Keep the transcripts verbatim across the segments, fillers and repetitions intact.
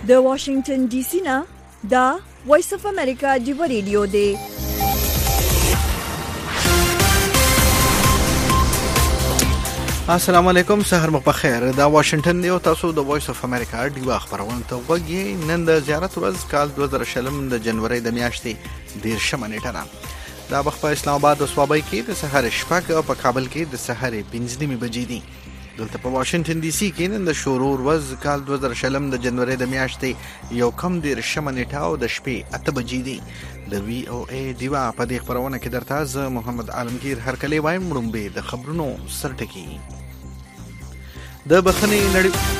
د واشنگټن ډي سي نه دا وایس اف امریکا دیو ریډیو دی. السلام علیکم، سحر مو بخیر. دا واشنگټن دی او تاسو د وایس اف امریکا دیو خبرونه ته وګورئ. نن د زیارت ورځ کال دوه زره شلم د جنوري د میاشتې ډیر شمنه ټره. دا وخت په اسلام آباد او صوابۍ کې د سحر شپږ او په کابل کې د سحر پنځه نیمې بجې دي. دلته په واشنگټن ډي سي کې نن د شروع ورځ کال دوه زره شلم د جنوري د میاشتې یو کم ډیر شمنه او د شپې اته بجې دي. د وی او ای دیوا په دې خبرونه کې درته ز محمد عالمگیر هر کله وایم مړومبه د خبرونو سرټکی. د بخنې نړۍ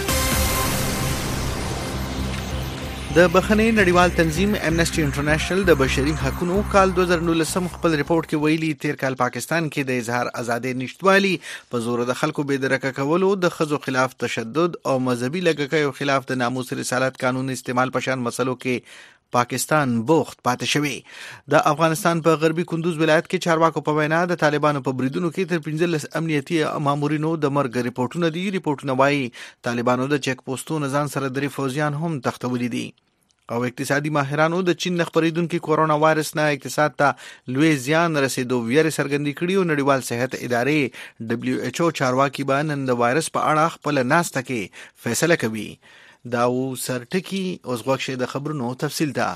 د بخنې نړیوال تنظیم امنسټي انټرنیشنل د بشري حقوقو کال دوه زره نولسم خپل ریپورت کې ویلي تیر کال پاکستان کې د اظهار ازادي نشټوالي په زور د خلکو بې درکه کولو، د خزو خلاف تشدد او مذهبي لګکیو خلاف د ناموس رسالت قانون استعمال پشان مسلو کې پاکستان بوخت پاتې شوی. د افغانستان په غربي کندوز ولایت کې چارواکو په وینا د طالبانو په بریدونو کې تر پنځلس امنیتي مامورینو د مرګ ریپورتونه دي. ریپورتونه وايي طالبانو د چیک پوسټونو ځان سره درې فوجیان هم تختولي دي. او اقتصادي ماهرانو د چین خبرېدونکو کورونا وایرس نه اقتصاد ته لوی زیان رسیدو ویره څرګندې کړې او نړیوال صحت ادارې دبليو ایچ او چارواکي به نن د وایرس په اړه خپل ناسته کې فیصله کوي. دا و سرټکی اوس غوښه د خبرونو تفصیل ده.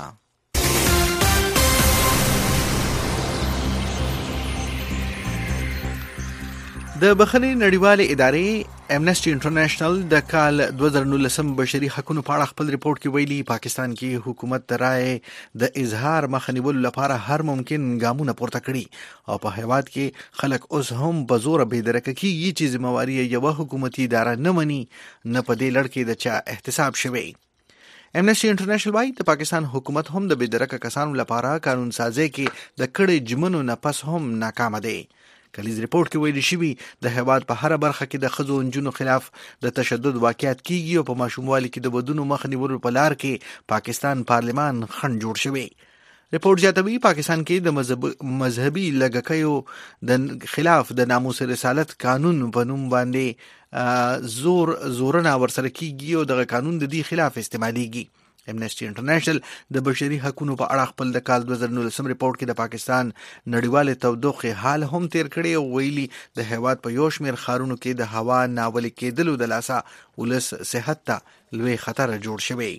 د بخنې نړیوالې ادارې امنسټي انټرنیشنل د کال دوه زره نولسم بشري حقوقو په اړه خپل ریپورت کې ویلي پاکستان کې حکومت د رائے د اظهار مخنیولو لپاره هر ممکن ګامونه پورته کړي او په هیواد کې خلک اوس هم په زور بې درکه کیږي چې ذمہواری یو حکومتي اداره نه مني، نه په دې لړ کې د چا احتساب شوی. امنسټي انټرنیشنل وايي د پاکستان حکومت هم د بې درکه کسانو لپاره قانون سازي کې د کړي جمنو نه پس هم ناکام دی. کلیز ریپورت کې ویل شوی د هیواد په هر برخه کې د خزو انجونو خلاف د تشدد واقعیت کیږي او په ماشوموالي کې د بدونو مخ نیولو په لار کې پاکستان پارلمان خنډ جوړ شوی. ریپورت زیاتوي پاکستان کې د مذهب مذهبي لګکیو د خلاف د ناموس رسالت قانون په نوم باندې زور زورنا ورسره کیږي او د قانون د دې خلاف استعماليږي. امنسټي انټرنیشنل د بشري حقوقو په اړه خپل د کال دوه زره نولسم ریپورت کې د پاکستان نړیوال تودوخه حال هم تیر کړی او ویلي د هیواد په یو شمېر ښارونو کې د هوا ناولې کېدلو د لاسه ولس صحت ته لوی خطر جوړ شوی.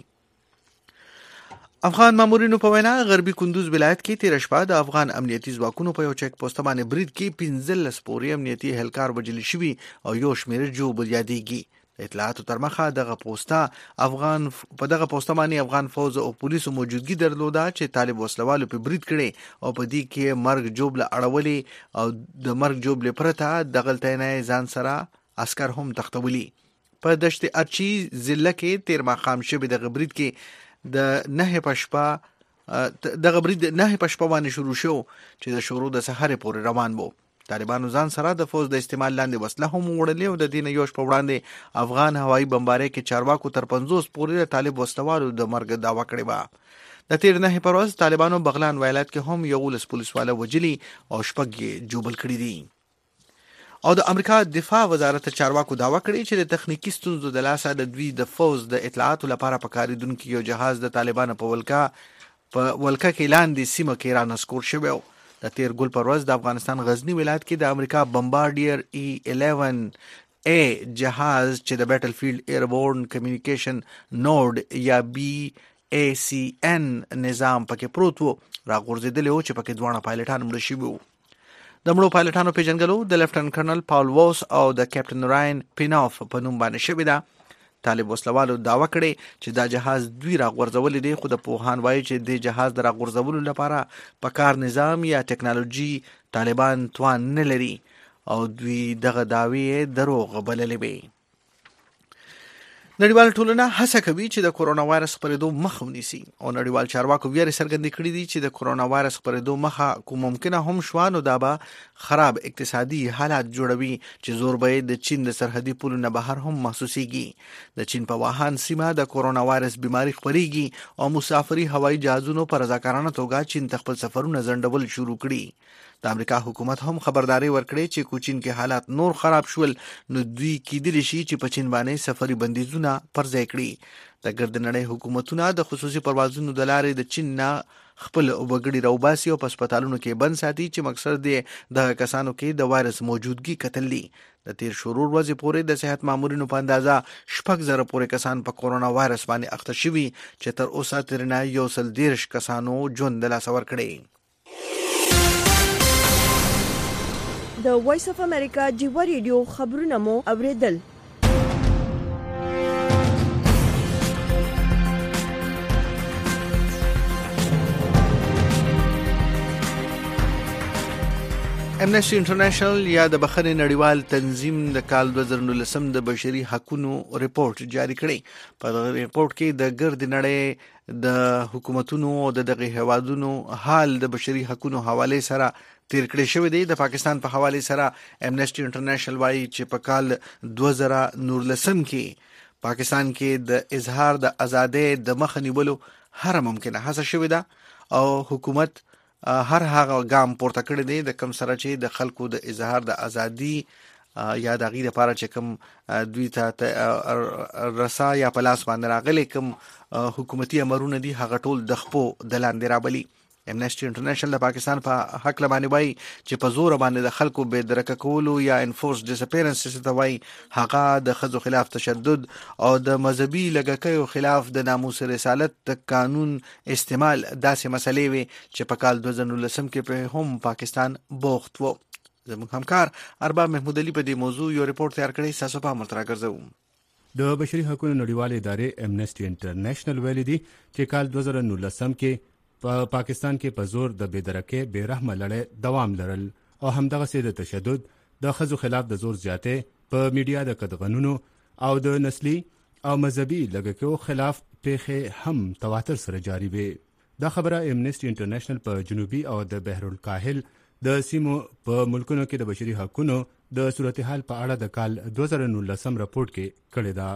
افغان مامورینو په وینا غربي کندوز ولایت کې تیر شپه د افغان امنیتي ځواکونو په یو چیک پوسټ باندې برید کې پنځلس پورې امنیتي اهلکار وژل شوي او یو شمېر جوړ یادېږي. اطلاعاتو تر مخه دغه پوسټه افغان په دغه پوسټه باندې افغان فوج او پولیسو موجودګي درلوده چې طالب وسلوالو په برید کړي او په دې کې مرګ جوړ اړولې او د مرګ جوړ پرته دغه تنه ځان سره عسكر هم تختولي. په دشت ارچی ضلع کې تیر ماخام شوه دغه برید کې د نه پښپا دغه برید نه پښپا باندې شروع شو چې د شروع د سحر پورې روان وو. طالبانو ځان سره د فوج د استعمال لاندې وسله هم وړلې او د دین یو شپه وړاندې افغان هوایي بمبارۍ کې چارواکو تر پنځوس پورې طالب وسلوالو د مرګ دعوا کړې و. د تیر نه پروز طالبانو بغلان ولایت کې هم یو ولس پولیسواله وجلی او شپږ جوبل کړی دي. او د امریکا دفاع وزارت چارواکو دعوا کړې چې د تخنیکی ستونزو د لاسه د دوی د فوج د اطلاعاتو لپاره پکاریدونکو یو جهاز د طالبانو په ولکا په ولکا کې لاندې سیمه کې را نسکور شوی. د تیر ګل پر ورځ د افغانستان غزنی ولایت کې د امریکا بمبارډیر ای الیون ای جهاز چې د بیټل فیلډ ایربورن کمیونیکیشن نود یا بی ای سی ان نظام پکې پروت وو راغورځېدلی و چې پکې دوه پایلټان مړه شوي وو. د مړو پایلټانو پیژنګلو د لیفټننټ کرنل پاول ووس او د کیپټن راین پیناف په نوم باندې شوې ده. طالب وسلوالو دعوا کړې چې دا جهاز دوی راغورځولې دي، خو د پوهان وایي چې د جهاز د راغورځولو لپاره په کار نظام یا ټکنالوژي طالبان توان نه لري او دوی دغه دعوی دروغ بللې وي. نړیوال ټولنه هڅه کوي چې د کورونا وایرس خپرېدو مخه ونیسي او نړیوال چارواکو ویره څرګندې کړې دي چې د کورونا وایرس خپرېدو مخه کوم ممکنه هم شوانو دا به خراب اقتصادي حالات جوړوي چې زور به د چین د سرحدي پولو نه بهر هم محسوسيږي. د چین په واهان سیمه د کورونا وایرس بیماری خپرېږي او مسافري هوایي جهازونو په رضاکارانه توګه چین ته خپل سفرونه ځنډول شروع کړي. د امریکا حکومت هم خبرداري ورکړې چې کوچین کې حالات نور خراب شول نو دوی کېدلی شي چې په چین باندې سفري بندیزونه پر ځای کړي. د ګرد نړۍ حکومتونه د خصوصي پروازونو د لارې د چین نه خپل وګړي راوباسي او په هسپتالونو کې بند ساتي چې مقصد یې د کسانو کې د وایرس موجودګي کتل دي. د تیر شروع ورځې پورې د صحت مامورینو په اندازه شپږ زره پورې کسان په کورونا وایرس باندې اخته شوي چې تر اوسه ترنه یو سل دیرش کسانو ژوند د لاسه ورکړی. د وایس اف امریکا جیوا ریډیو خبرونه مو اوریدل. امنیسټي انټرنیشنل یا د بخښنې نړیوال تنظیم د کال دوه زره نولسم د بشري حقوقو ریپورت جاری کړی. په دغه ریپورت کې د ګرد نړۍ د حکومتونو او د دغه هیوادونو حال د بشري حقوقو حواله سره تیر کړی شوی دی. د پاکستان په حواله سره امنیسټي انټرنیشنل وایي چې په کال دوه زره نولسم کې پاکستان کې د اظهار د ازادۍ د مخه نیولو هر ممکنه هڅه شوې ده او حکومت هر هغه ګام پورته کړی دی د کم سره چې د خلکو د اظهار د ازادي یا د غیر لپاره چې کوم دوی ته رسا یا پلاس باندې راغلي کوم حکومتي امرونه دي هغه ټول د خپو د لاندې رابلي. امنیسټي انټرنیشنل د پاکستان په حق لبانې وایي چې په زور باندې د خلکو بې درکه کولو یا انفورس ډیسپیرنس څه وایي هغه د ښځو خلاف تشدد او د مذهبي لږکیو خلاف د ناموس رسالت د قانون استعمال داسې مسلې وي چې په کال دوه زره نولسم کې په هم پاکستان بوخت و. زموږ همکار ارباب محمود علي په دې موضوع یو ریپورت تیار کړی. تاسو په امر راګرځو. د بشري حقوقو نړیوال ادارې امنیسټي انټرنیشنل ویلي دي چې کال دوه زره نولسم کې په پاکستان کې په زور د بېدرکۍ بې رحمه لړۍ دوام لرل او همدغسې د تشدد د ښځو خلاف د زور زیاتۍ په میډیا د قدغنونو او د نسلي او مذهبي لږکیو خلاف پیښې هم تواتر سره جاري وي. دا خبره امنیسټي انټرنیشنل په جنوبي او د بحرالکاهل د سیمو په ملکونو کې د بشري حقوقو د صورتحال په اړه د کال دوه زره نولسم راپورټ کې کړې ده.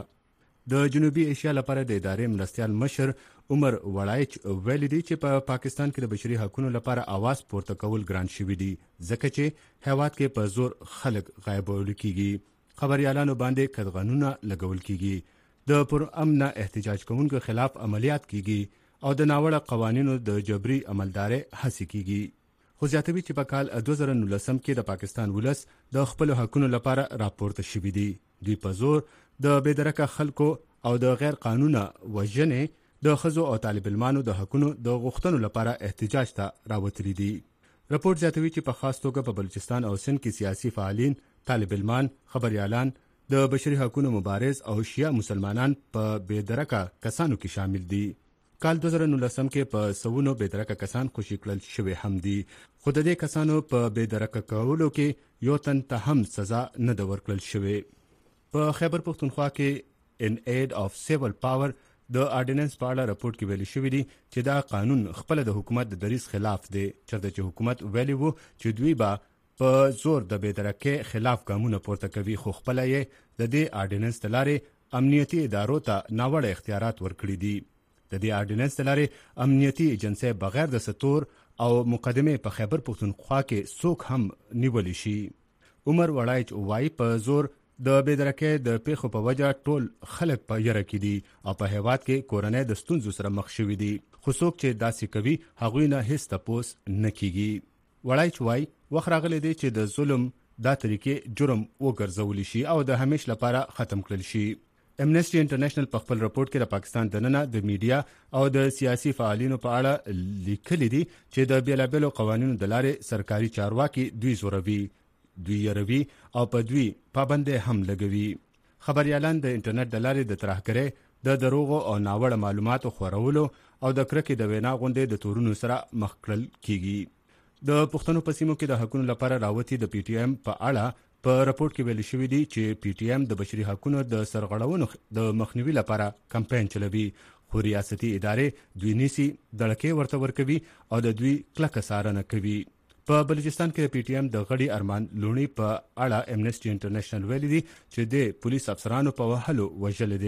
د جنوبي ایشیا لپاره د ادارې مرستیال مشر عمر وړایچ ویلي دی چې په پا پاکستان کې د بشري حقوقو لپاره आवाज پورته کول ګران شوي دي ځکه چې هیواد کې په زور خلک غایبول کیږي، خبريالانو باندې قدغنونه لګول کیږي، د پر امن احتجاج کوونکو خلاف عملیات کیږي او د ناوړه قوانینو د جبري عملداري هڅې کیږي. خو زیاتوي چې په کال دوه زره نولسم کې د پاکستان ولس د خپل حقوقو لپاره راپورته شوي دي. دوی په زور د بېدرکه خلکو او د غیر قانونه وژنې د ښځو او طالب علمانو د حقوقو د غوښتنو لپاره احتجاج ته راوتلي دي. راپورټ زیاتوي چې په خاص توګه په بلوچستان او سند کې سیاسي فعالین، طالب علمان، خبريالان، د بشري حقوقو مبارز او شیعه مسلمانان په بېدرکه کسانو کې شامل دي. کال دوه زره نولسم کې په سوونو بېدرکه کسان خوشي کړل شوي هم دي، خو د دې کسانو په بېدرکه کولو کې یو تن ته هم سزا نه ده ورکړل شوې. په خیبر پختونخوا کې ان اید اف سیول پاور د آرډیننس په اړه راپورټ کې ویلي شوی دی چې دا قانون خپل د حکومت د دریځ خلاف دی، چېرته چې حکومت ویلي وو چې دوی به په زور د بېدرکۍ خلاف ګامونه پورته کوي، خو خپله یې د دې آرډیننس د لارې امنیتي ادارو ته ناوړه اختیارات ورکړي دي. د دې آرډیننس د لارې امنیتي ایجنسۍ بغیر د ستور او مقدمې په خیبر پختونخوا کې څوک هم نیولی شي. عمر وړایچ وایي په زور د بېدرکۍ د پیښو په وجه ټول خلک په یره کې دي او په هیواد کې کورنۍ د ستونزو سره مخ شوي دي، خو څوک چې داسې کوي هغوی نه هیڅ تپوس نه کیږي. وړایچ وایي وخت راغلی دی چې د ظلم دا طریقې جرم وګرځولی شي او د همیش لپاره ختم کړل شي. امنیسټي انټرنیشنل په خپل راپورټ کې د پاکستان دننه د میډیا او د سیاسي فعالینو په اړه لیکلي دي چې د بیلابیلو قوانینو د لارې سرکاري چارواکي دوی زوروي، دوی یروي او په دوی پابندۍ هم لګوي. خبريالان د انټرنیټ د لارې د ترهګرۍ، د دروغو او ناوړه معلوماتو خورولو او د کرکې د وینا غونډې د تورونو سره مخ کړل کیږي. د پښتنو په سیمو کې د حقوقو لپاره راوتی د پی ټی ایم په اړه په راپورټ کې ویل شوی دی چې پی ټی ایم د بشري حقوقو د سرغړونو د مخنیوي لپاره کمپاین چلوي، خو ریاستي ادارې دوی نیسي، دړکې ورته ورکوي او د دوی کلکه څارنه کوي. په بلوچستان کې د پی ټی ایم د غړي ارمان لونی په اړه امنیسټي انټرنیشنل ویلي دی چې د پولیس افسرانو په وهلو وژل دي.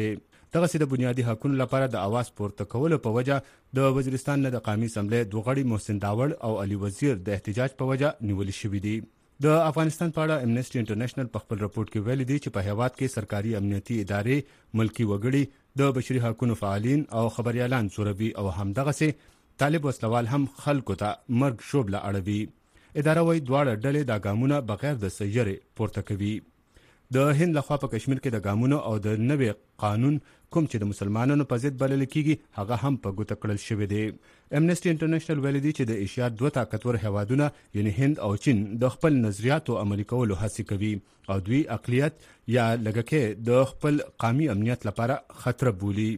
دغه سي د بنیادي حقوقو لپاره د اواز پورته کولو په وجه د وزیرستان نه د قومي اسمبلی دوه غړي محسن داوړ او علي وزیر د احتجاج په وجه نیول شوي دي. د افغانستان په اړه امنیسټي انټرنیشنل په خپل راپورټ کې ویلي دي چې په هیواد کې سرکاري امنیتي ادارې، ملکی وګړي، د بشري حقوقو فعالین او خبريالان زوروي او همدغه سي طالب وسلوال هم خلکو ته مرګ شوبله اړوي. اداره وايي دواړه ډلې د ګامونه بغیر د سیارې پورته کوي. د هند لخوا په کشمیر کې د ګامونو او د نوي قانون کوم چې د مسلمانانو په ضد بلل کیږي هغه هم په ګوته کړل شوی دی. امنیسټي انټرنیشنل ویلي دی چې د ایشیا دوه طاقتور هیوادونه یعنی هند او چین د خپل نظریاتو عملي کولو هڅه کوي او دوی اقلیت یا لږکه د خپل قومي امنیت لپاره خطر بولي.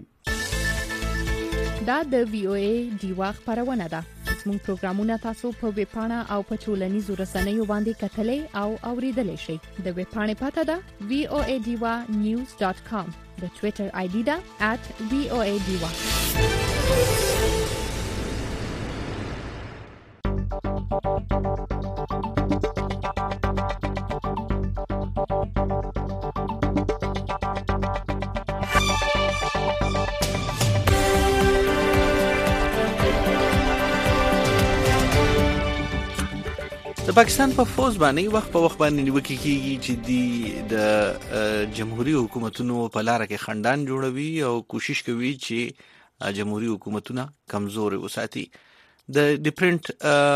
دا د وی او ای دیوا خبرونه ده. زموږ پروګرامونه تاسو په ویب پاڼه او په ټولنیزو رسنیو باندې کتلې او اوریدلای شئ. د ویب پاڼې پته ده وی او ای دیوا نیوز ډاٹ کام. د ټوئیټر آی ډي ده ات وی او ای دیوا. د پاکستان په فوز باندې وخت په وخت باندې نیوکه کیږي چې دی د جمهوریت حکومتونو په لار کې خندان جوړوي او کوشش کوي چې جمهوریت حکومتونه کمزوري وساتي. د ډیفرنٹ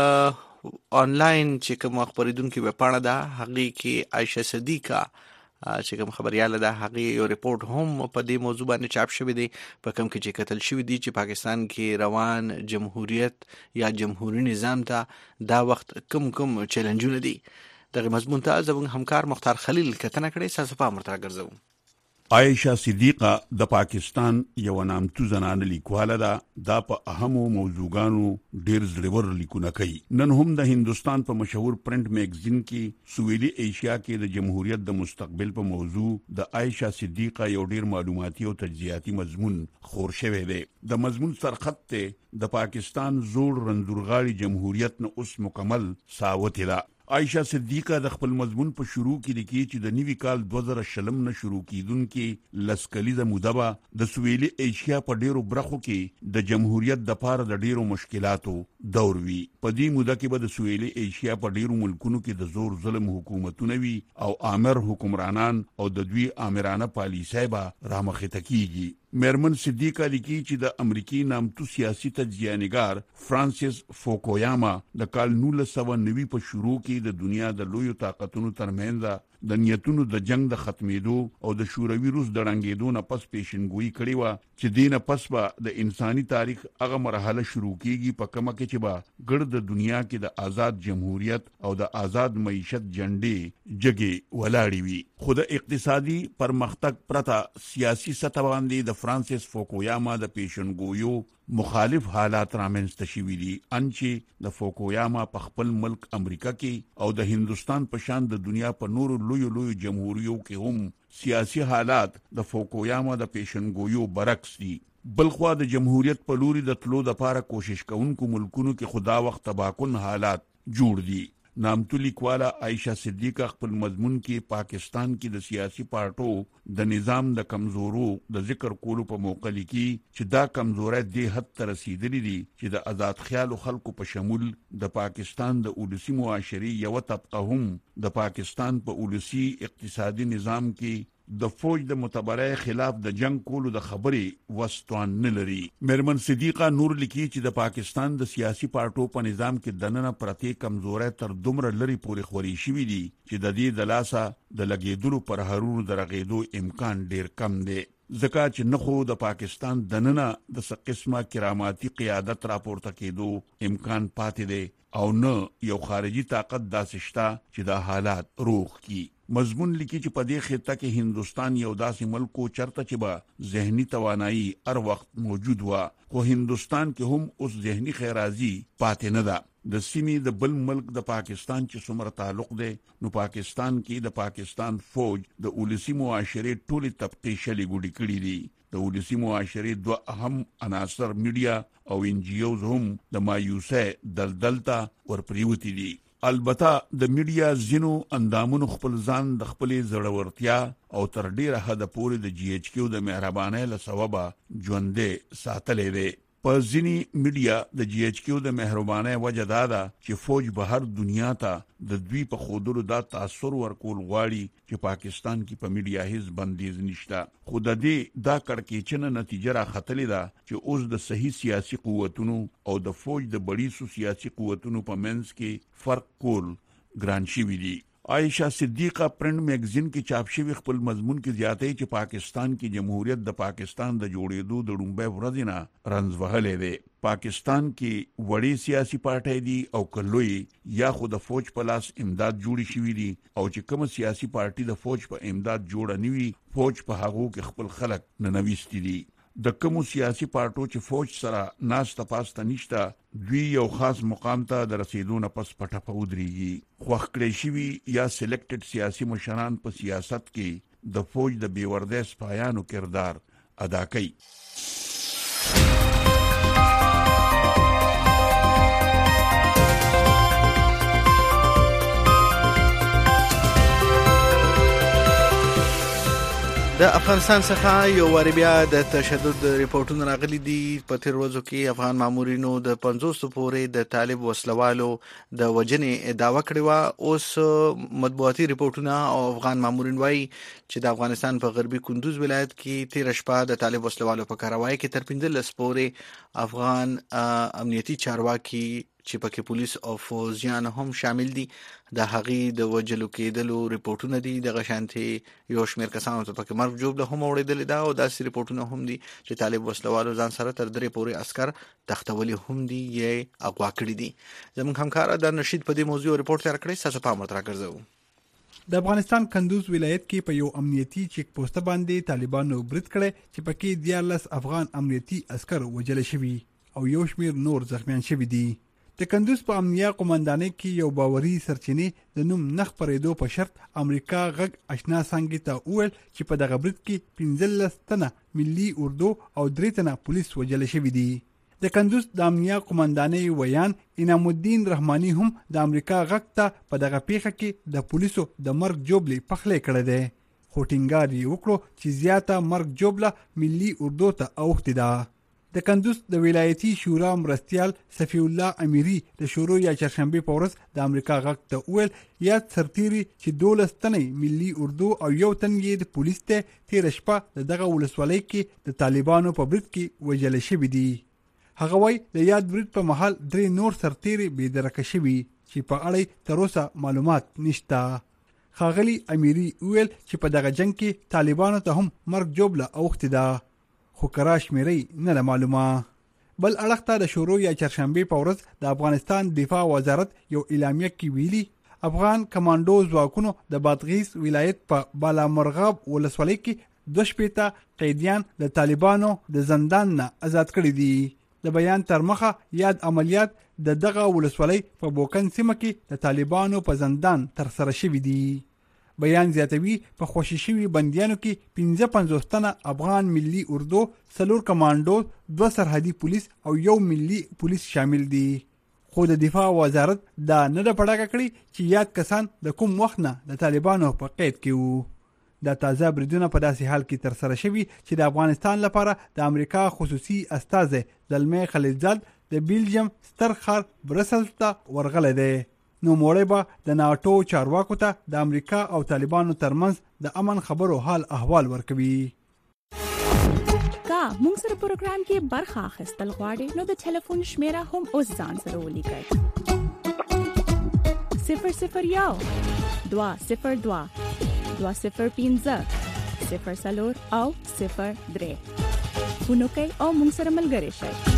آنلاین چې کوم خبرېدونکو په پاڼه ده هغه کې عائشه صدیقه چې کوم خبرياله ده هغه یو ریپورت هم په دې موضوع باندې چاپ شوی دی په کوم کې چې قتل شوی دی چې پاکستان کې روان جمهوریت یا جمهوریت نظام ته دا وخت کم کم چیلنجونه دي. دغه مضمون ته زموږ همکار مختار خلیل کتنه کړې ساسو په مرتبه ګرځو. عائشه صدیقه د پاکستان یو نامتو زنانه لیکواله ده. دا په اهمو موضوعګانو ډیر زړور لیکونه کوي. نن هم د هندستان په مشهور پرنٹ میگزین کې سویلي ایشیا کې د جمهوریت د مستقبل په موضوع د عائشه صدیقه یو ډیر معلوماتي او تجزیاتي مضمون خور شوی دی. د مضمون سرخط ته د پاکستان زوړ رندورغاړي جمهوریت نه اوس مکمل ساوت ده. عائشه صدیقه د خپل مضمون په شروع کې لیکي چې د نوي کال دوه زره شلم نه شروع کیدونکې لسکلیزه مودبه د سویلي ایشیا په ډیرو برخو کې د جمهوریت د پاره د ډیرو مشکلاتو دور وی. په دې موده کې به د سویلي ایشیا په ډیرو ملکونو کې د زور ظلم حکومتونه وي او آمر حکمرانان او د دوی آمرانه پالیسۍ به رامخته کیږي. میرمن صدیقه لیکي چې د امریکای نامتو سیاسي تجزیه‌نګار فرانسیس فوکویاما د کال نولس سوه نوي په شروع کې د دنیا د لویو طاقتونو ترمنځ د نیتونو د جنگ د ختمېدو او د شوروي روس د رنګېدو نه پس پیشنګوئی کړې و چې دینه پس به د انساني تاریخ هغه مرحله شروع کیږي په کومه کې چې به ګرد د دنیا کې د آزاد جمهوریت او د آزاد معیشت جنډې جګې ولاړې وي. خو د اقتصادي پرمختګ پرته سیاسي سطح باندې د فرانسیس فوکویاما د پیشنګویو مخالف حالات رامنځته شوي دي. انچې د فوکویاما په خپل ملک امریکا کې او د هندستان په شان د دنیا په نورو لویو لویو جمهوریو کې هم سیاسي حالات د فوکویاما د پیشنګویو برعکس دي. بلخوا د جمهوریت په لوري د تلو د پاره کوشش کوونکو ملکونو کې خدا وخت تباکن حالات جوړ دي. نامتو لیکواله عائشه صدیقه خپل مضمون کې پاکستان کې د سیاسي پارټو د نظام د کمزورو د ذکر کولو په موقع لیکي چې دا کمزوري د حد ته رسیدلې دي چې د آزاد خیال خلکو په شمول د پاکستان د اولسي معاشري یو طبقه هم د پاکستان په اولسي اقتصادي نظام کې د فوج د متبرع خلاف د جنگ کولو د خبرې وستوان نه لري. میرمن صدیقه نور لیکي چې د پاکستان د سیاسي پارټو په نظام کې دننه پرته کمزوري تر دومره لري پورې خوري شوی دي چې د دې د لاسه د لګیدلو پر هرور درغېدو امکان ډیر کم دی. ځکه چې نه خو د پاکستان دننه د څه قسمه کراماتي قیادت راپورته کېدو امکان پاتې دی او نه یو خارجي طاقت داسې شته چې دا حالات روغ کی. مضمون لیکي چې په دې خطه کې هندستان یو داسې ملک و چرته چې به ذهني توانایي هر وخت موجود و خو هندستان کې هم اوس ذهني خیرازي پاتې نه ده. د سیمې د بل ملک د پاکستان چې څومره تعلق دی نو پاکستان کې د پاکستان فوج د اولسي معاشري ټولې طبقې شلې ګوډې کړې دي. د اولسي معاشري دوه اهم عناصر میډیا او ان جی اوز هم د مایوسه دلدلتا ورپریوتی دي. البته د میډیا زینو اندامونو خپل ځان د خپلې زړورتیا او تر ډیره حد پورې د جی ایچ کیو د مهربانۍ له سببه ژوندې ساتلې ده. په ځینی میډیا د جی ایچ کیو د مهربانۍ وجه دا ده چې فوج به هر دنیا ته د دوی په خودلو دا تاثر ورکول غواړي چې پاکستان کې په میډیا هیڅ بندیز نشته. خو د دې دا کړکېچنه نتیجه را ختلې ده چې اوس د صحیح سیاسي قوتونو او د فوج د بړیسو سیاسي قوتونو په منځ کې فرق کول ګران شوی دی. عائشہ صدیقہ پرنٹ میگزین کې چاپ شوی خپل مضمون کې زیاتې چې پاکستان کې جمهوریت د پاکستان د جوړېدو د لومړۍ ورځې نه رنځ وهلې دی. پاکستان کې وړې سیاسي پارټۍ دي او کلوي یا خو د فوج په لاس امداد جوړی شوی دي او چې کوم سیاسي پارټي د فوج په امداد جوړه نیوي فوج په هغه کې خپل خلک نه نويستي دي. د کوم سیاسي پارټو چې فوج سره ناس تپاسته نشته دوی یو خاص مقام ته د رسیدو نه پس پټه پودريږي. خو خکړې شوی یا سلیکټډ سیاسي مشران په سیاست کې د فوج د بیوردې سپایانو کردار ادا کوي. د افغانستان څخه یو واری بیا د تشدد ریپورتونه راغلي دي. په تیر ورځو کې افغان مامورینو د پنځوس پورې د طالب وسلوالو د وجنې دعوا کړې و. اوس مطبوعاتي ریپورتونه او افغان مامورین وایي چې د افغانستان په غربي کندوز ولایت کې تیر شپه د طالب وسلوالو په کاروای کې تر پنځلس پورې افغان امنیتي چارواکي چې پکې پولیس او فوجیان هم شامل دي د هغې د وجلو کېدلو ریپورتونه دي. دغه شانتي یو شمېر کسانو ته پکې مرګ ژوبله هم اورېدلې ده او داسې ریپورتونه هم دي چې طالب وسلوالو ځان سره تر درې پورې عسکر تختولي هم دي یې اغوا کړي دي. زموږ همکار د نشید په دې موضوع ریپورت تیار کړی. ستاسو پام ورته راګرځوو. د افغانستان کندوز ولایت کې په یو امنیتي چیک پوسټ باندې طالبانو برید کړی چې پکې دیارلس افغان امنیتي عسكر وجل شوي او یو شمېر نور زخمیان شوي دي. د کندوز په امنیه قومندانۍ کې یو باوري سرچینې د نوم نخ پرېدو په شرط امریکا غږ آشنا څنګه ته وویل چې په دغه برید کې پنځلس تنه ملي اردو او درې تنه پولیس وجل شوي دي. د کندوز د امنیه قومندانۍ ویان انعام الدین رحماني هم د امریکا غږ ته په دغه پیښه کې د پولیسو د مرګ جوبلې پخلې کړی دی. خو ټینګار یې وکړو چې زیاته مرګ جوبله ملي اردو ته اوښتې ده. د کندوز د ولایتي شورا مرستیال صفی الله امیری د شروع یا چهارشنبه په ورځ د امریکا غږ ته وویل یاد سرتیري چې دولس تنې ملي اردو او یو تن یې د پولیس ته تیر شپه د دغه ولسوالۍ کې د طالبانو په برید کې وژل شوي دي. هغه وایي د یاد برید په مهال درې نور سرتیري بې درکه شوي چې په اړه تر اوسه معلومات نشته. ښاغلي امیری وویل چې په دغه جنگ کې طالبانو ته هم مرګ جوبله اوښتې ده خو کراش مېرۍ نه معلومه. بل اړخ ته د شروع یا چهارشنبه په ورځ د افغانستان دفاع وزارت یو اعلامیه کې ویلي افغان کمانډو ځواکونو د بادغیس ولایت په بالامرغاب ولسوالۍ کې دوه شپېته قیدیان د طالبانو د زندان نه آزاد کړي دي. د بیان تر مخه یاد عملیات د دغه ولسوالۍ په بوکن سیمه کې د طالبانو په زندان تر سره شوي دي. بیان زیاتوي په خوشي شوي بندیانو کې پنځه پنځوس تنه افغان ملي اردو، څلور کمانډو، دوه سرحدي پولیس او یو ملي پولیس شامل دي. خو د دفاع وزارت دا نه ده پړاکه کړې چې یاد کسان د کوم وخت نه د طالبانو په قید کې وو. دا تازه بریدونه په داسې حال کې تر سره شوي چې د افغانستان لپاره د امریکا خصوصي استازی زلمی خلیلزاد د بیلجیم ستر ښار برسلز ته ورغلی دی. نو موړی به د ناټو چارواکو ته د امریکا او طالبانو ترمنځ د امن خبرو حال احوال ورکوي. کا موږ سره پروګرام کې برخه اخیستل غواړئ نو د ټلیفون شمیره هم اوس ځان سره ولیکئ. صفر صفر یو دوه صفر دوه دوه صفر پنځه صفر څلور او صفر درې فون وکړئ او موږ سره ملګري شئ.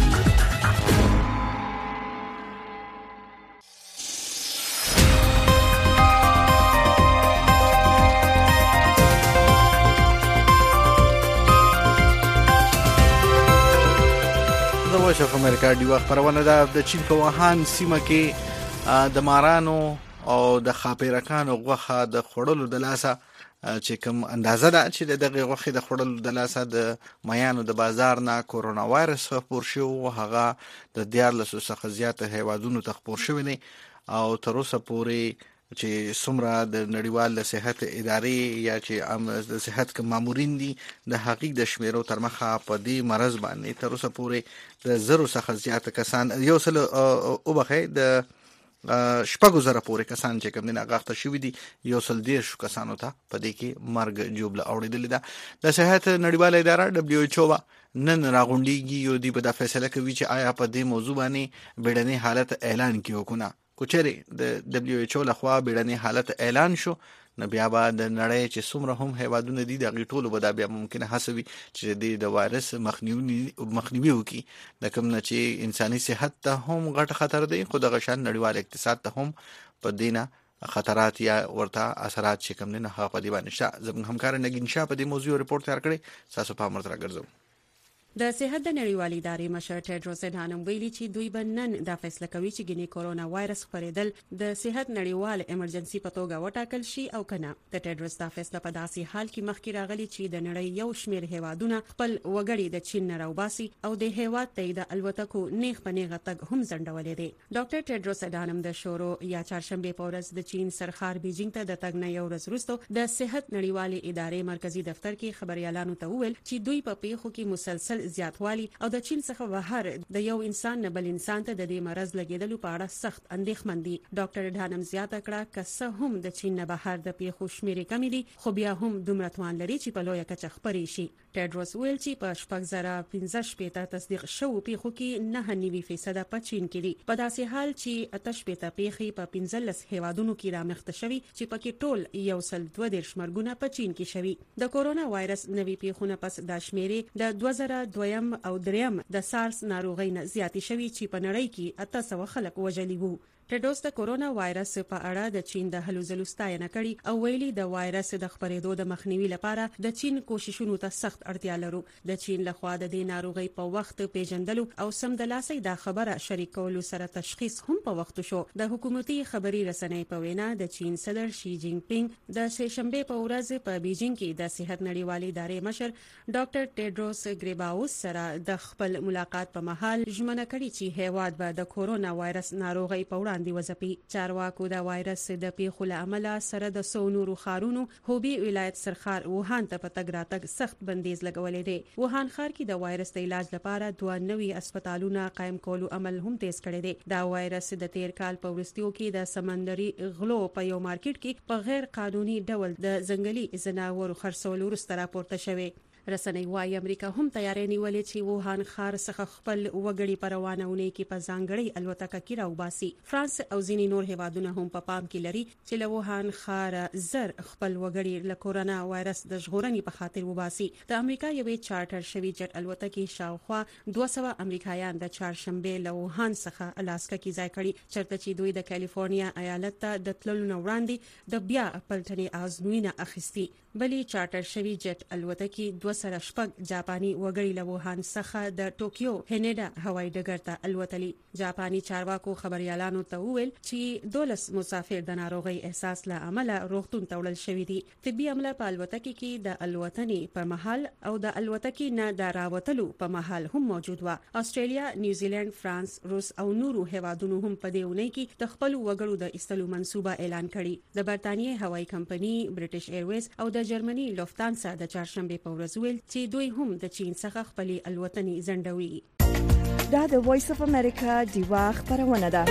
وایس اف امریکا دی وخت پرونه ده د چین په وهان سیمه کې د مارانو او د خاپیرکانو غوښه د خړلو د لاسه چې کوم اندازه ده چې دغه غوښه د خړلو د لاسه د میانو د بازار نه کورونا وایرس خپور شو او هغه د دیارلس څخه زیات هیوادونو ته خپور شوی نه او تر اوسه پورې چې څومره د نړیوال صحت ادارې یا چې عام د صحت کوم مامورین دي د حقیقت د شمیرو تر مخه په دې مرض باندې تر اوسه پورې د زرو څخه زیات کسان یو سل او بخې د شپږو زره پورې کسان چې کوم نه غاخته شوی دي یو سل دیرش کسانو ته په دې کې مرګ جوړه اوریدل ده د صحت نړیواله اداره دبليو ایچ او نن راغونډيږي یو دی په د فیصله کوي چې آیا په دې موضوع باندې بیړنی حالت اعلان کیو کنه کوچري د دبليو ایچ او لخوا بیړنی حالت اعلان شو نو بیا به د نړۍ چې څومره هم هیوادونه دي د غټولو به دا بیا ممکنه حسوي چې د وایرس مخنیوي مخنیوي وکي د کوم نه چې انساني صحت ته هم غټ خطر دی خو د غشان نړیوال اقتصاد ته هم په دینه خطرات یا ورته اثرات چې کوم نه هغه په دی باندې شته زموږ همکار نګین شاه په دې موضوع ریپورت تیار کړی تاسو په امر تر ګرځو د صحت د نړیوالې ادارې مشر ټیډروس اډهانم ویلي چې دوی به نن دا فیصله کوي چې ګینه کورونا وایرس خپرېدل د صحت نړیوال ایمرجنسي په توګه وټاکل شي او کنه د ټیډروس دا فیصله په داسې حال کې مخکې راغلی چې د نړۍ یو شمېر هیوادونه خپل وګړي د چین نه راوباسي او د هیواد ته د الوتکو نیغ په نیغه تګ هم ځنډولې دي ډاکټر ټیډروس اډهانم د شورو یا چهارشنبه په ورځ د چین سرخار بیجینګ ته د تګ نه یو ورځ وروسته د صحت نړیوالې ادارې مرکزی دفتر کې خبريالانو ته وویل چې دوی په پیښو کې مسلسل زیاتوالی او د چین څخه بهر د یو انسان نه بل انسان ته د دې مرض لګیدلو په اړه سخت اندېښمن دي ډاکټر اډهانم زیاته کړه که څه هم د چین نه بهر د پیښو شمیرې کمې دي خو بیا هم دومره توان لري چې په لویه کچه خپرې شي ټیډروس ویل چې په شپږ زره پنځه شپېته تصدیق شوو پیښو کې نه نوي فیصد په چین کې دي په داسې حال چې اته شپېته پیښې په پنځلس هیوادونو کې رامخته شوي چې پکې ټول یو سل دوه دېرش مرګونه په چین کې شوي د کورونا وایرس نوي پیښونه پس د شمیرې د دوه زره دویم او دریم د سارس ناروغۍ نه زیاتې شوي چې په نړۍ کې اته سوه خلک وژلي وو ټیډروس د کورونا وایرس په اړه د چین د هلو ځلو ستاینه کړې او ویلي د وایرس د خپرېدو د مخنیوي لپاره د چین کوششونو ته سخت اړتیا لرو د چین لخوا د دې ناروغۍ په وخت پیژندلو او سمدلاسي د خبره شریکولو سره تشخیص هم په وخت شو د حکومتي خبري رسنۍ په وینا د چین صدر شي جینګ پینګ د سه شنبه په ورځ په بیجینګ کې د صحت نړیوالې ادارې مشر ډاکټر ټیډروس ګریباوس سره د خپل ملاقات په مهال ژمنه کړې چې هیواد به د کورونا وایرس ناروغۍ په وړاندې وځپي چارواکو د وایرس د پیښو له امله سره د سو نورو خارونو هوبي ولایت سرخار ووهان ته په تګ راتګ سخت بندیز لګولې دی ووهان ښار کې د وایرس د علاج لپاره دوه نوي هسپتالونه قائم کولو عمل هم تیز کړی دی دا وایرس د تیر کال په وروستیو کې د سمندري غلو په یو مارکیټ کې په غیر قانوني ډول د ځنګلي ځناورو خرڅولو وروسته راپورته شوی رسنۍ وايي امریکا هم تیارې نیولې چې ووهان ښار څخه خپل وګړي په روانونه کې په ځانګړي الوتکه کې راوباسي فرانس او ځینې نور هیوادونه هم په پام کې لري چې له ووهان ښار زر خپل وګړي له کورونا وایرس د ژغورنې په خاطر وباسي د امریکا یوې چارټر شوی جټ الوتکې شاوخوا دوه سوه امریکایان د چهارشنبه له ووهان څخه الاسکا کې ځای کړي چرته چې دوی د کالیفورنیا ایالت ته د تللو نه وړاندې د بیا پلټنې ازموینه اخیستي بلې چارټر شوی جټ الوتکې دوه سره شپږ جاپاني وګړي له ووهان څخه د ټوکیو هنیډا هوایي ډګر ته الوتلي جاپاني چارواکو خبريالانو ته وویل چې دولس مسافر د ناروغۍ احساس له امله روغتون ته وړل شوي دي طبي عمله په الوتکې کې د الوتنې پر مهال او د الوتکې نه د راوتلو په مهال هم موجود و استرالیا نیوزیلند فرانس روس او نورو هیوادونو هم په دې اونۍ کې د خپل وګړو د ایستلو منصوبه اعلان کړي د برتانیې هوایي کمپنۍ برټش ایرویز او د جرمني لوفتانسا د چهارشنبه په ورځ ویل چې دوی هم د چین څخه خپل الوتنې ځنډوي دا د وایس اف امریکا دیوا خبرونه ده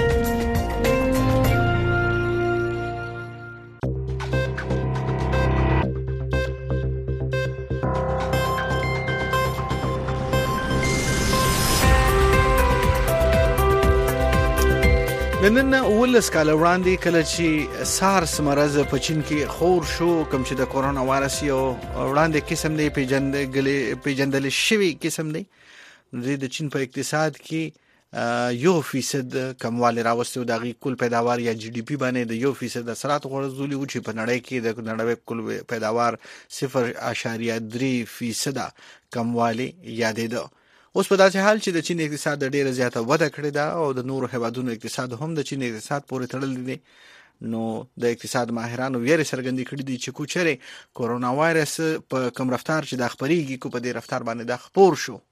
نن ولس کال وړاندې کله چې سارس مرض په چین کې خور شو کوم چې د کورونا وایرس یو وړاندې قسم دی پیجندل پیجندل شوی قسم دی د چین په اقتصاد کې یو فیصد کموالی راوستي او د کل پیداوار یا جی ډی پی باندې د یو فیصد اثرات غورځولي و چې په نړۍ کې د نړۍ کل پیداوار صفر اشاریه درې فیصد کموالی یادېده اوس په داسې حال چې د چین اقتصاد ډیره زیاته وده کړې ده او د نورو هیوادونو اقتصاد هم د چین اقتصاد پورې تړلی دی نو د اقتصاد ماهرانو ویری څرګندې کړې دي چې کوچره کورونا وایرس په کم رفتار چې د خبرېږي کو په دې رفتار باندې د خپور شو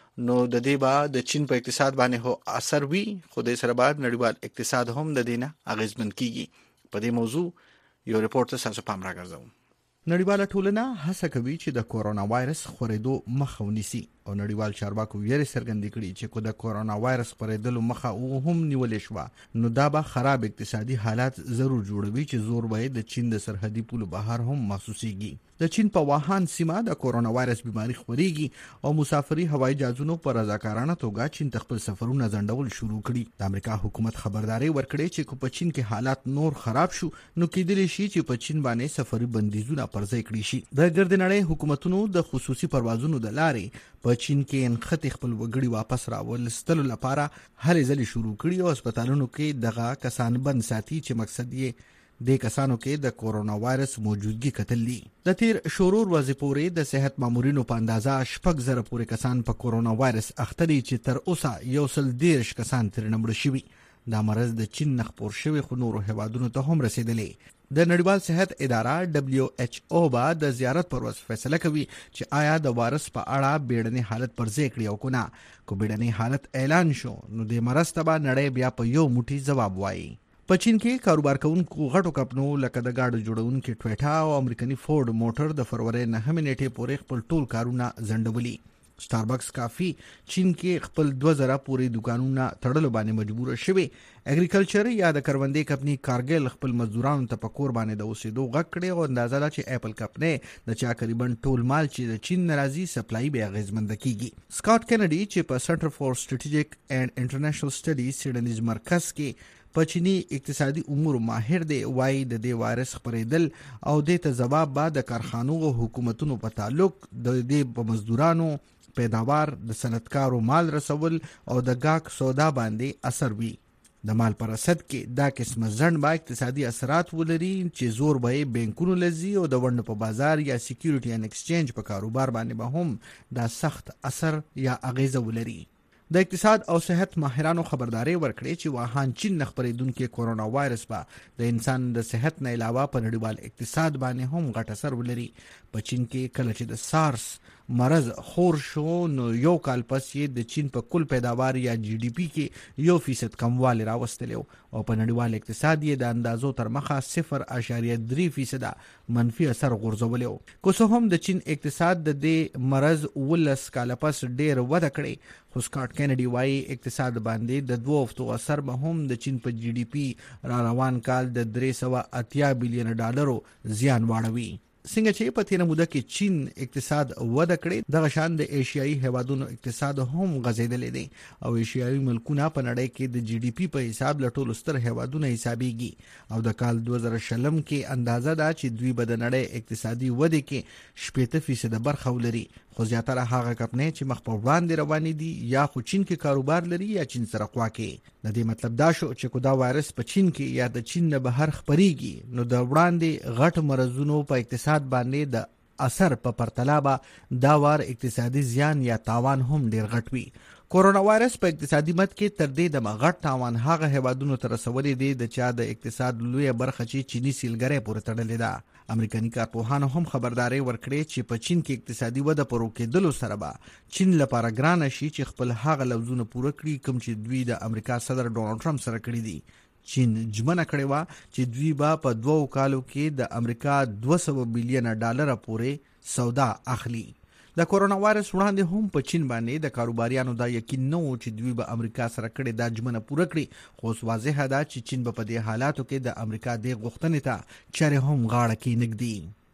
نو د دې با د چین په اقتصاد باندې هو اثر وی خو د سره بعد نړیوال اقتصاد هم د دینه اغیزمن کیږي. په دې موضوع یو ریپورت تاسو پام راګرځوم. نړیواله ټولنه هڅه کوي چې د کورونا وایرس خورېدو مخه ونیسي او نړیوال چارواکو یې څرګندې کړي چې کو د کورونا وایرس خورېدلو مخه هم نیولې شو نو دا به خراب اقتصادي حالات ضرور جوړوي چې زور به د چین د سرحدي پولو بهر هم محسوسيږي. د چین په واهان سیمه د کورونا وایرس بیماری خوريږي او مسافري هوایي جهازونو پر رضاکارانه توګه چین خپل سفرونه ځنډول شروع کړي. د امریکا حکومت خبرداري ورکړي چې کو په چین کې حالات نور خراب شو نو کېدلی شي چې په چین باندې سفري بندیزونه پرځای کړي شي. د ګردنړۍ حکومتونو د خصوصي پروازونو د لارې په چین کې انخته خپل وګړي واپس راولستلو لپاره هلې ځلې شروع کړي او هسپتالونو کې دغه کسان بند ساتي چې مقصد یې د کسانو کې د کورونا وایرس موجودګي کتلې. د تیر شورور ورځې پورې د صحت مامورینو په اندازه شپږ زره پورې کسان په کورونا وایرس اخته دي چې تر اوسه یو سل دیرش کسان تر نمړ شوي. دا مرض د چین نه خپور شوی خو نورو هیوادونو ته هم رسیدلې. د نړیوال صحت اداره دبليو ایچ او با د زیارت پر ورځ فیصله کوي چې آیا د وایرس په اړه بیړني حالت پر ځای کړي او کنه. کو بیړني حالت اعلان شو نو د مرض ته نړۍ بیا په یو موټي جواب وایي. په چین کې کاروبار کوونکو غټو کمپنو لکه د گاډو جوړونکو ټویټا او امریکایي فورد موټر د فروری نه نیټه پورې خپل ټول کارونه ځنډولي. سٹاربکس کافی چین کې خپل دوه زره پورې دکانونه تړلو باندې مجبور شوي. اګریکلچر یا د کروندې کمپنی کارګل خپل مزدورانو ته په کور باندې د اوسېدو غږ کړي او اندازه ده چې اپل کمپنی د چا تقریبا ټول مال چې د چین ناراضي سپلای به اغیزمند کیږي. سکاٹ کینیډي چې په سنټر فور سټریټیجیک اینڈ انټرنیشنل سټډیز سیډنیز مرکز کې په چینی اقتصادي امور ماهر دی وای د دې وایرس خپرېدل او د ته جواب بعد د کارخانو او حکومتونو په تعلق د دې په مزدورانو پیداوار د صنعتکارو مال رسول او د گاک سودا باندې اثر وی. د مال پر رصد کې دا قسم ځند با اقتصادي اثرات ولري چې زور به بانکونو لزی او د وند په بازار یا سکیورټي ان ایکسچینج په کاروبار باندې به هم دا سخت اثر یا اغیزه ولري. د اقتصاد او صحت ماهرانو خبرداري ورکړي چې واهان چین نه خپرېدونکو کورونا وایرس به د انسان د صحت نه علاوه په نړیوال اقتصاد باندې هم غټ اثر ولري. په چین کې کله چې د سارس مرض خور شو نو یو کال پس یې د چین په کل پیداوار یا جی ډی پی کې یو فیصد کموالی راوستلو او په نړیوال اقتصاد یې د اندازو تر مخه صفر اشاریه درې فیصد منفي اثر غورځولو. کو څه هم د چین اقتصاد د دې مرض ولس کال پس ډیر وده کړي خو سکاٹ کینیډي وايي اقتصاد باندې د دوه هفتو اثر به هم د چین په جی ډی پی را روان کال د درې سوه اتیا بلین ډالرو زیان واړوي. څنګه چې په تیره موده کې چین اقتصاد وده کړې دغه شان د ایشیایي هیوادونو اقتصاد هم غزیدلې دي او ایشیایي ملکونه په نړۍ کې د جی ډی پی په حساب له ټولو ستر هیوادونو حسابيږي او د کال دوه زره شلم کې اندازه ده چې دوی به د نړۍ اقتصادي وده کې شپږ فیصد برخه ولري. خو زیاتره هغه کمپنۍ چې مخ په وړاندې روانې دي یا خو چین کې کاروبار لري یا چین سره خوا کې. د دې مطلب دا شو چې کو دا وایرس په چین کې یا د چین نه بهر خپريږي نو د وړاندې غټ مرزونو په اقتصاد باندې د اثر په پرتله به دا وار اقتصادي زیان یا تاوان هم ډیر غټ وي. کورونا وایرس په اقتصادي مد کې تر دې د مغټ تاوان هغه هیوادونو ته رسولې دي د چا د اقتصاد لوی برخه چې چینی سیلګری پورې تړلې ده. امریکایي کارپوهانو هم خبرداري ورکړې چې په چین کې اقتصادي وده پر وکېدلو سره به چین لپاره ګران شي چې خپل هغه لوزونه پوره کړي کوم چې دوی د امریکا صدر ډونالد ټرمپ سره کړی دي. چین جمنه کړې و چې دوی به په دوو کالو کې د امریکا دوه سوه بلین ډالر پورې سودا اخلي. د کورونا وایرس وړاندې هم په چین باندې د کاروباریانو دا یقین نه و چې دوی به امریکا سره کړي دا جمنه پوره کړي خو واضح ده چې چین به په دې حالاتو کې د امریکا د غوښتنې ته چره هم غاړه کې نګدي.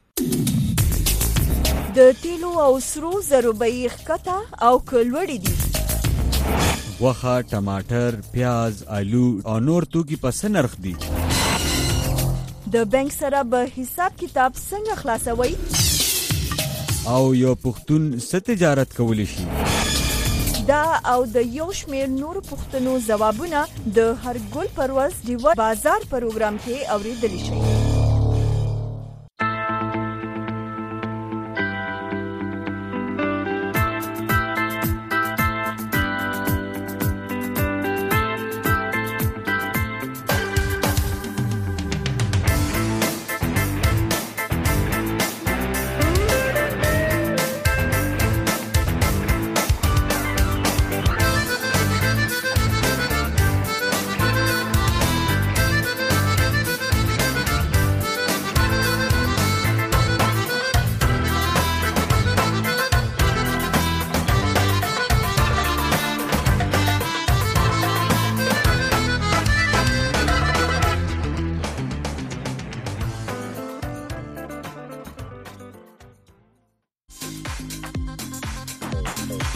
د تیلو او سرو زرو بیې ښکته او کلوړې دي. غوښه، ټماټر، پیاز، آلو او نور توکي په څه نرخ دي؟ د بانک سره به حساب کتاب څنګه خلاصوي؟ او یو پښتون څه تجارت کولی شي؟ دا او د یو شمېر نور پښتنو ځوابونه د هر ګل پرواز دیو بازار پروګرام کې اوریدل شي.